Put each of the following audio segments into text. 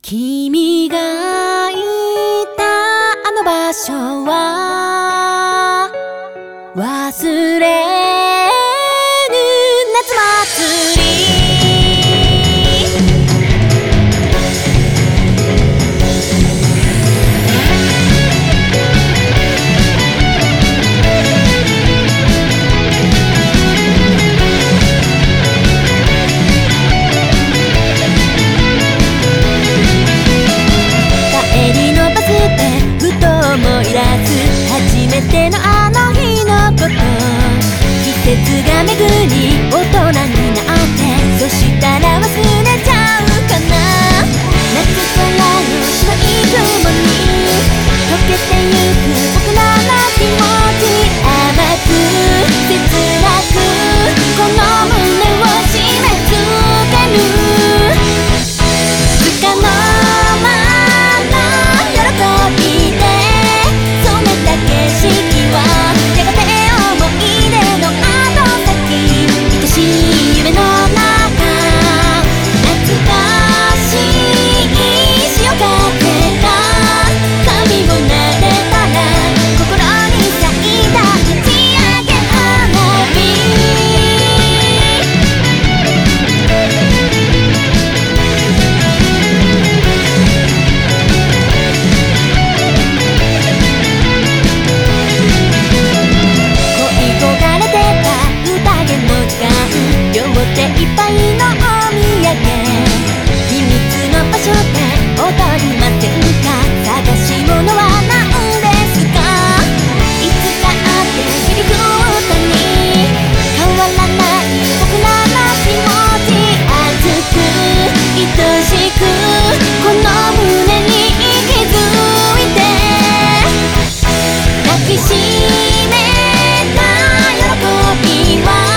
君がいたあの場所は忘れぬ夏祭り。初めてのあの日のこと、季節が巡り大人になって、そしたら忘れちゃうかな。夏空の白い雲に溶けてゆく僕らの気持ち、甘く切なくこの胸を締め付ける。つかの間の喜びで景色はやがて思い出の後先、愛しい夢の中、懐かしい潮風が髪を撫でたら、心に咲いた打ち上げ花火。いっぱいのお土産、秘密の場所で踊りませんか。探し物は何ですか。いつか会って響く歌に変わらない僕らの気持ち、熱く愛しくこの胸に息づいて、抱きしめた喜びは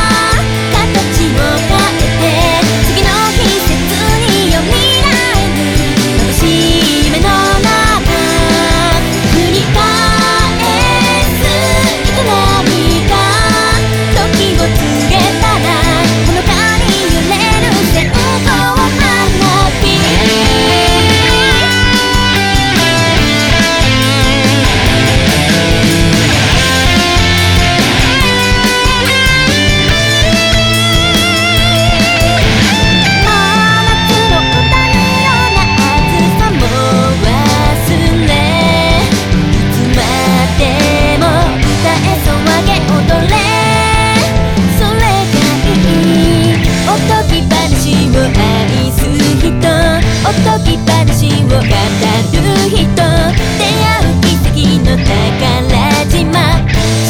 おとぎ話を語る人、出会う奇跡の宝島。